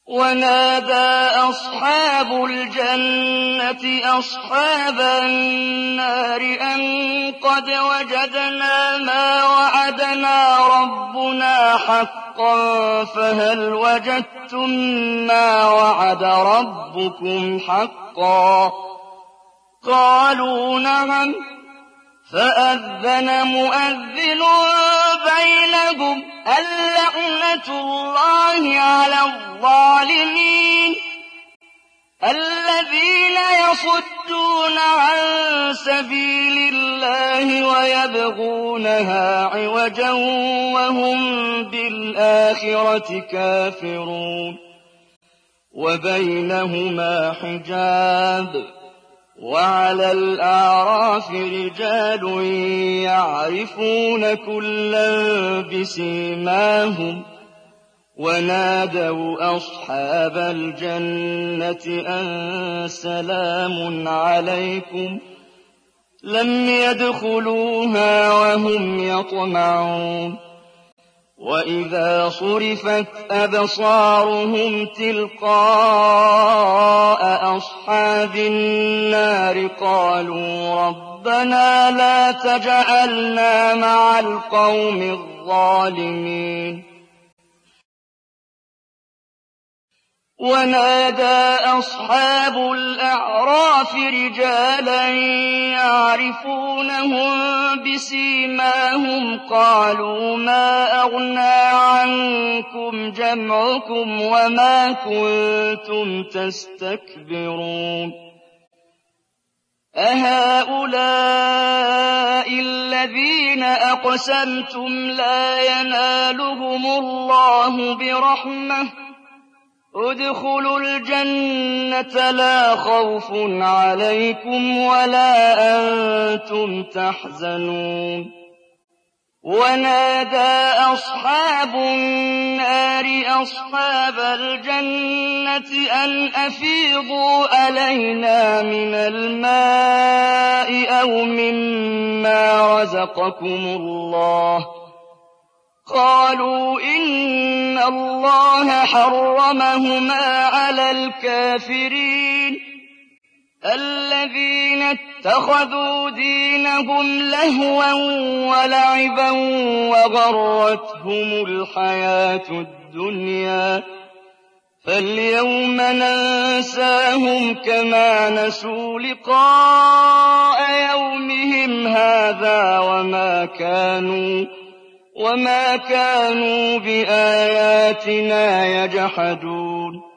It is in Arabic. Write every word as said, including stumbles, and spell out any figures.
ونادى أصحاب الجنة أصحاب النار أن قد وجدنا ما وعدنا ربنا حقا فهل وجدتم ما وعد ربكم حقا قالوا نعم فأذن مؤذن بينهم اللعنة الله على الظالمين الذين يصدون عن سبيل الله ويبغونها عوجا وهم بالآخرة كافرون وبينهما حجاب وعلى الأعراف رجال يعرفون كلا بسيماهم ونادوا أصحاب الجنة أن سلام عليكم لم يدخلوها وهم يطمعون وإذا صرفت أبصارهم تلقاء أصحاب النار قالوا ربنا لا تجعلنا مع القوم الظالمين ونادى أصحاب الأعراف رجالا يعرفونهم بسيماهم قالوا ما أغنى عنكم جمعكم وما كنتم تستكبرون أهؤلاء الذين أقسمتم لا ينالهم الله برحمة ادخلوا الجنة لا خوف عليكم ولا أنتم تحزنون ونادى أصحاب النار أصحاب الجنة أن أفيضوا علينا من الماء أو مما رزقكم الله قالوا إن الله حرمهما على الكافرين الذين اتخذوا دينهم لهوا ولعبا وغرتهم الحياة الدنيا فاليوم ننساهم كما نسوا لقاء يومهم هذا وما كانوا وما كانوا بآياتنا يجحدون